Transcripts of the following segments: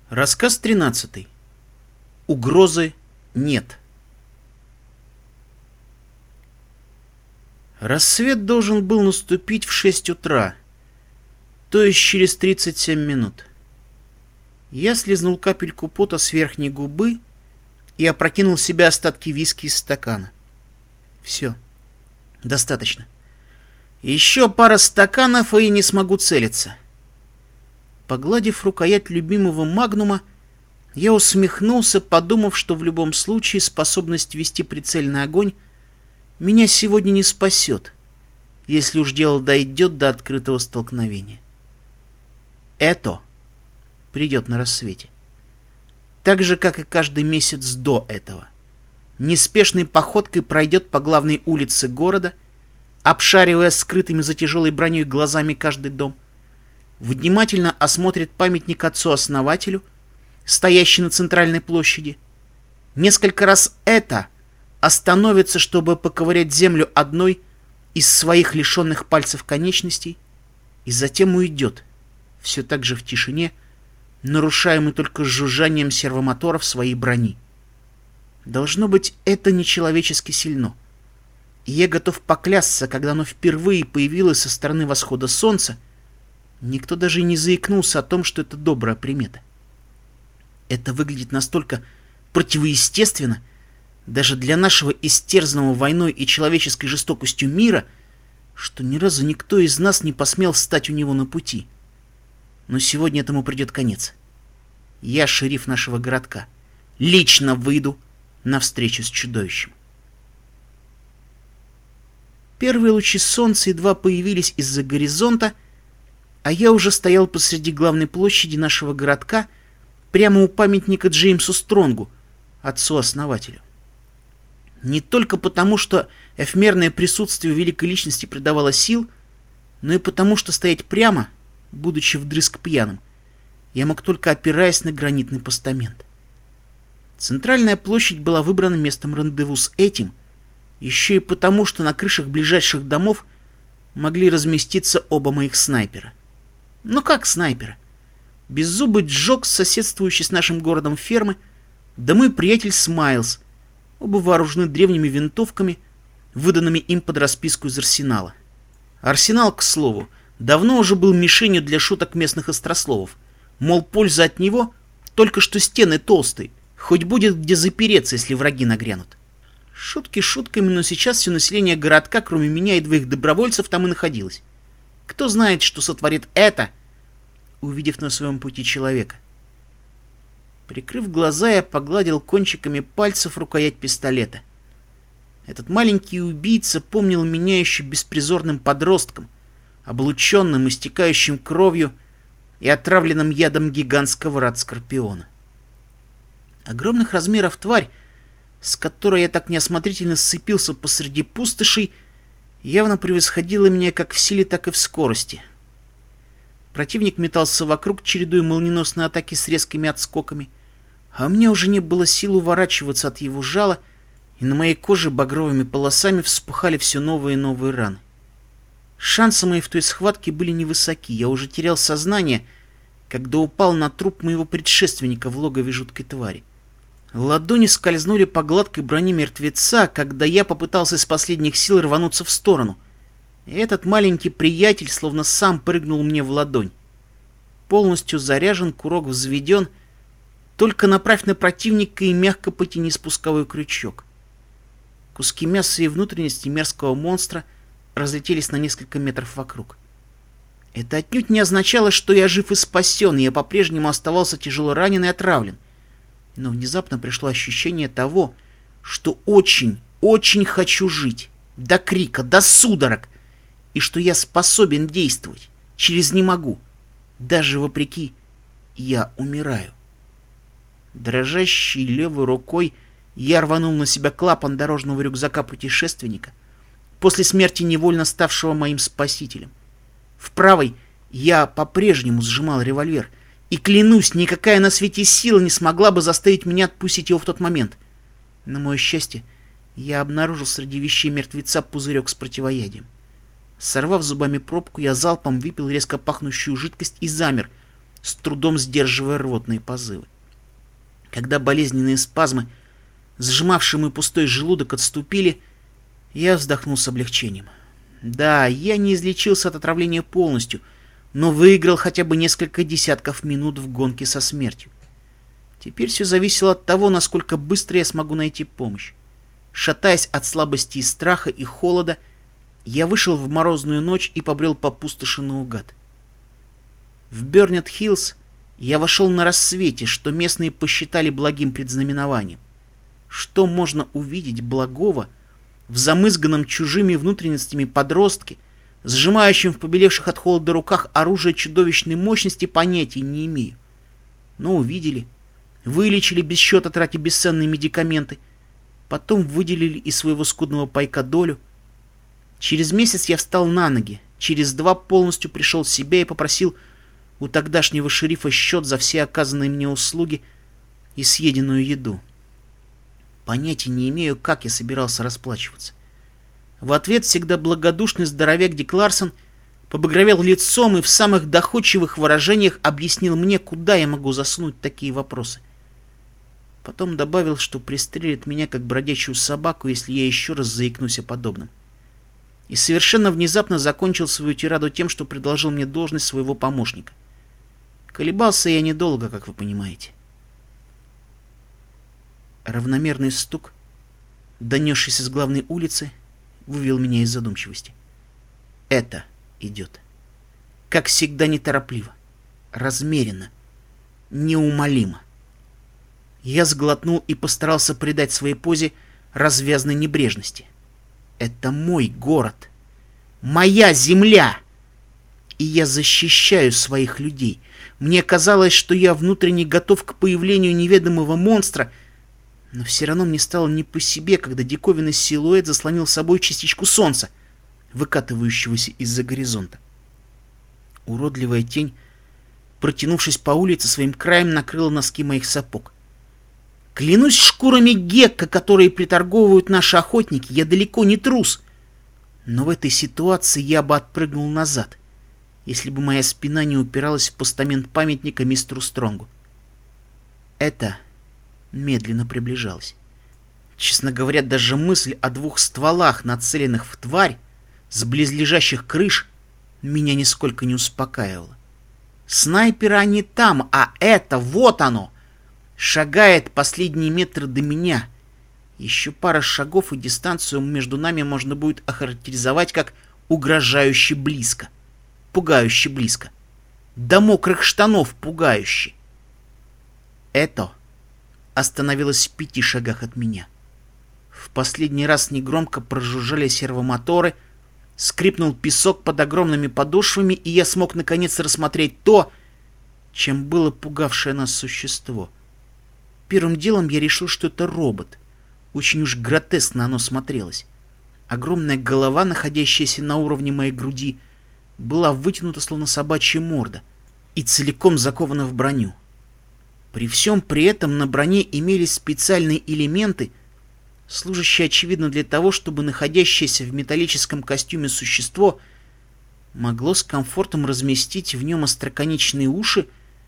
Рассказ 13. Угрозы нет. Рассвет должен был наступить в 6 утра, то есть через 37 минут. Я слизнул капельку пота с верхней губы и опрокинул в себя остатки виски из стакана. Все. Достаточно. Еще пара стаканов, и не смогу целиться. Погладив рукоять любимого магнума, я усмехнулся, подумав, что в любом случае способность вести прицельный огонь меня сегодня не спасет, если уж дело дойдет до открытого столкновения. Это придет на рассвете. Так же, как и каждый месяц до этого. Неспешной походкой пройдет по главной улице города, обшаривая скрытыми за тяжелой броней глазами каждый дом, внимательно осмотрит памятник отцу-основателю, стоящий на центральной площади. Несколько раз остановится, чтобы поковырять землю одной из своих лишенных пальцев конечностей, и затем уйдет, все так же в тишине, нарушаемый только жужжанием сервомоторов своей брони. Должно быть, это нечеловечески сильно. И я готов поклясться, когда оно впервые появилось со стороны восхода солнца, никто даже и не заикнулся о том, что это добрая примета. Это выглядит настолько противоестественно даже для нашего истерзанного войной и человеческой жестокостью мира, что ни разу никто из нас не посмел встать у него на пути. Но сегодня этому придет конец. Я шериф нашего городка. Лично выйду на встречу с чудовищем. Первые лучи солнца едва появились из-за горизонта, а я уже стоял посреди главной площади нашего городка, прямо у памятника Джеймсу Стронгу, отцу-основателю. Не только потому, что эфемерное присутствие великой личности придавало сил, но и потому, что стоять прямо, будучи вдрызг пьяным, я мог только опираясь на гранитный постамент. Центральная площадь была выбрана местом рандеву с этим, еще и потому, что на крышах ближайших домов могли разместиться оба моих снайпера. Ну как снайпера? Беззубый Джок, соседствующий с нашим городом фермы, да мой приятель Смайлз, оба вооружены древними винтовками, выданными им под расписку из арсенала. Арсенал, к слову, давно уже был мишенью для шуток местных острословов. Мол, польза от него только что стены толстые, хоть будет где запереться, если враги нагрянут. Шутки шутками, но сейчас все население городка, кроме меня и двоих добровольцев, там и находилось. Кто знает, что сотворит это, увидев на своем пути человека. Прикрыв глаза, я погладил кончиками пальцев рукоять пистолета. Этот маленький убийца помнил меня еще беспризорным подростком, облученным, истекающим кровью и отравленным ядом гигантского рад-скорпиона. Огромных размеров тварь, с которой я так неосмотрительно сцепился посреди пустошей, явно превосходила меня как в силе, так и в скорости. Противник метался вокруг, чередуя молниеносные атаки с резкими отскоками, а у меня уже не было сил уворачиваться от его жала, и на моей коже багровыми полосами вспухали все новые и новые раны. Шансы мои в той схватке были невысоки, я уже терял сознание, когда упал на труп моего предшественника в логове жуткой твари. Ладони скользнули по гладкой броне мертвеца, когда я попытался из последних сил рвануться в сторону. И этот маленький приятель словно сам прыгнул мне в ладонь. Полностью заряжен, курок взведен. Только направь на противника и мягко потяни спусковой крючок. Куски мяса и внутренности мерзкого монстра разлетелись на несколько метров вокруг. Это отнюдь не означало, что я жив и спасен, и я по-прежнему оставался тяжело ранен и отравлен. Но внезапно пришло ощущение того, что очень, очень хочу жить. До крика, до судорог. И что я способен действовать. Через не могу. Даже вопреки я умираю. Дрожащей левой рукой я рванул на себя клапан дорожного рюкзака путешественника, после смерти невольно ставшего моим спасителем. В правой я по-прежнему сжимал револьвер, и, клянусь, никакая на свете сила не смогла бы заставить меня отпустить его в тот момент. На мое счастье, я обнаружил среди вещей мертвеца пузырек с противоядием. Сорвав зубами пробку, я залпом выпил резко пахнущую жидкость и замер, с трудом сдерживая рвотные позывы. Когда болезненные спазмы, сжимавшие мой пустой желудок, отступили, я вздохнул с облегчением. Да, я не излечился от отравления полностью, но выиграл хотя бы несколько десятков минут в гонке со смертью. Теперь все зависело от того, насколько быстро я смогу найти помощь. Шатаясь от слабости и страха и холода, я вышел в морозную ночь и побрел по пустоши наугад. В Бёрнет-Хиллз я вошел на рассвете, что местные посчитали благим предзнаменованием. Что можно увидеть благого в замызганном чужими внутренностями подростке, сжимающем в побелевших от холода руках оружие чудовищной мощности, понятия не имею. Но увидели, вылечили без счета, тратя бесценные медикаменты, потом выделили из своего скудного пайка долю. Через месяц я встал на ноги, через 2 полностью пришел в себя и попросил у тогдашнего шерифа счет за все оказанные мне услуги и съеденную еду. Понятия не имею, как я собирался расплачиваться. В ответ всегда благодушный здоровяк Дик Ларсон побагровел лицом и в самых доходчивых выражениях объяснил мне, куда я могу засунуть такие вопросы. Потом добавил, что пристрелит меня как бродячую собаку, если я еще раз заикнусь о подобном. И совершенно внезапно закончил свою тираду тем, что предложил мне должность своего помощника. Колебался я недолго, как вы понимаете. Равномерный стук, донесшийся с главной улицы, вывел меня из задумчивости. Это идет. Как всегда, неторопливо, размеренно, неумолимо. Я сглотнул и постарался придать своей позе развязной небрежности. Это мой город, моя земля, и я защищаю своих людей. Мне казалось, что я внутренне готов к появлению неведомого монстра, но все равно мне стало не по себе, когда диковинный силуэт заслонил собой частичку солнца, выкатывающегося из-за горизонта. Уродливая тень, протянувшись по улице, своим краем накрыла носки моих сапог. Клянусь шкурами гекко, которые приторговывают наши охотники, я далеко не трус. Но в этой ситуации я бы отпрыгнул назад, если бы моя спина не упиралась в постамент памятника мистеру Стронгу. Это медленно приближалось. Честно говоря, даже мысль о 2 стволах, нацеленных в тварь, с близлежащих крыш, меня нисколько не успокаивала. Снайперы они там, а это, вот оно, шагает последние метры до меня. Еще пара шагов, и дистанцию между нами можно будет охарактеризовать как угрожающе близко, пугающе близко, до мокрых штанов пугающе. Это остановилось в 5 шагах от меня. В последний раз негромко прожужжали сервомоторы, скрипнул песок под огромными подошвами, и я смог наконец рассмотреть то, чем было пугавшее нас существо. Первым делом я решил, что это робот. Очень уж гротескно оно смотрелось. Огромная голова, находящаяся на уровне моей груди, была вытянута, словно собачья морда, и целиком закована в броню. При всем при этом на броне имелись специальные элементы, служащие, очевидно, для того, чтобы находящееся в металлическом костюме существо могло с комфортом разместить в нем остроконечные уши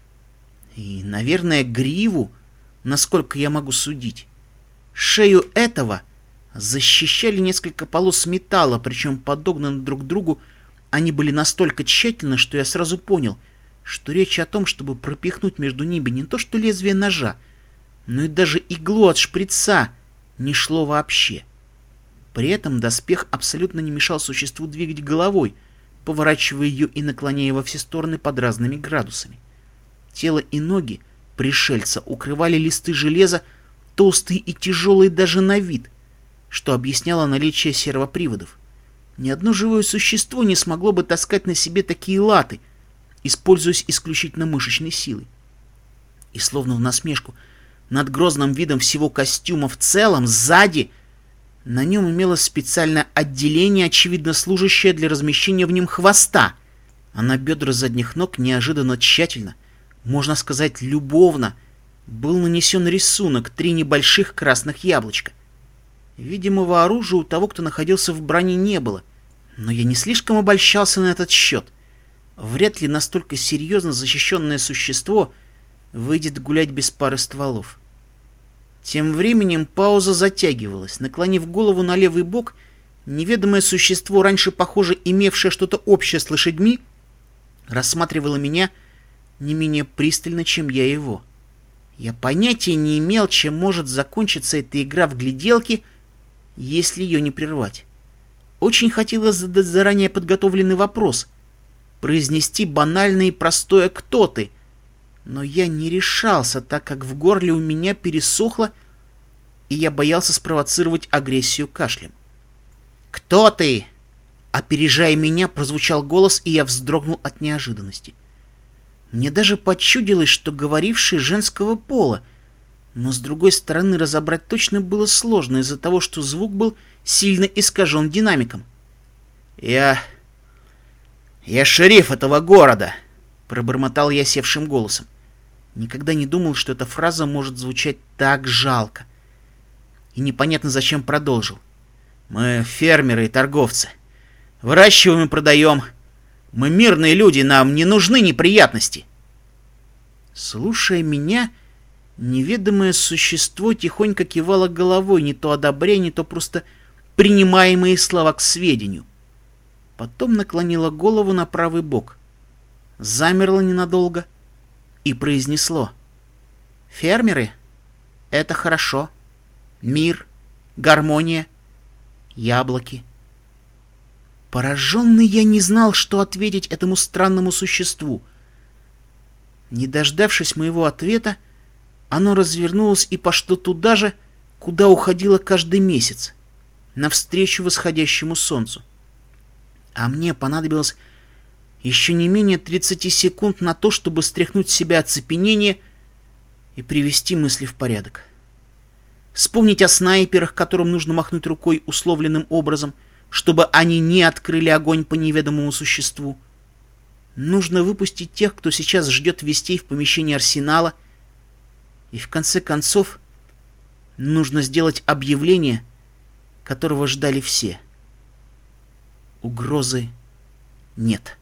и, наверное, гриву, насколько я могу судить. Шею этого защищали несколько полос металла, причем подогнаны друг к другу они были настолько тщательно, что я сразу понял, что речь о том, чтобы пропихнуть между ними не то что лезвие ножа, но и даже иглу от шприца не шло вообще. При этом доспех абсолютно не мешал существу двигать головой, поворачивая ее и наклоняя во все стороны под разными градусами. Тело и ноги пришельца укрывали листы железа, толстые и тяжелые даже на вид, что объясняло наличие сервоприводов. Ни одно живое существо не смогло бы таскать на себе такие латы, используясь исключительно мышечной силой. И словно в насмешку над грозным видом всего костюма в целом, сзади, на нем имелось специальное отделение, очевидно служащее для размещения в нем хвоста, а на бедра задних ног неожиданно тщательно, можно сказать любовно, был нанесен рисунок 3 небольших красных яблочка. Видимого оружия у того, кто находился в броне, не было, но я не слишком обольщался на этот счет. вряд ли настолько серьезно защищенное существо выйдет гулять без пары стволов. Тем временем пауза затягивалась. Наклонив голову на левый бок, неведомое существо, раньше, похоже, имевшее что-то общее с лошадьми, рассматривало меня не менее пристально, чем я его. Я понятия не имел, чем может закончиться эта игра в гляделки, если ее не прервать. Очень хотелось задать заранее подготовленный вопрос, произнести банальное и простое «Кто ты?», но я не решался, так как в горле у меня пересохло, и я боялся спровоцировать агрессию кашлем. «Кто ты?» Опережая меня, прозвучал голос, и я вздрогнул от неожиданности. Мне даже почудилось, что говоривший женского пола, но с другой стороны разобрать точно было сложно из-за того, что звук был сильно искажен динамиком. «Я шериф этого города», — пробормотал я севшим голосом. Никогда не думал, что эта фраза может звучать так жалко. И непонятно зачем продолжил. «Мы фермеры и торговцы. Выращиваем и продаем. Мы мирные люди, нам не нужны неприятности». Слушая меня, неведомое существо тихонько кивало головой, не то одобряя, не то просто принимая мои слова к сведению. Потом наклонило голову на правый бок, замерло ненадолго и произнесло: «Фермеры — это хорошо. Мир, гармония, яблоки». Пораженный, я не знал, что ответить этому странному существу. Не дождавшись моего ответа, оно развернулось и пошло туда же, куда уходило каждый месяц, навстречу восходящему солнцу. А мне понадобилось еще не менее 30 секунд на то, чтобы стряхнуть с себя оцепенение и привести мысли в порядок. Вспомнить о снайперах, которым нужно махнуть рукой условленным образом, чтобы они не открыли огонь по неведомому существу. Нужно выпустить тех, кто сейчас ждет вестей в помещении арсенала. И в конце концов, нужно сделать объявление, которого ждали все. Угрозы нет.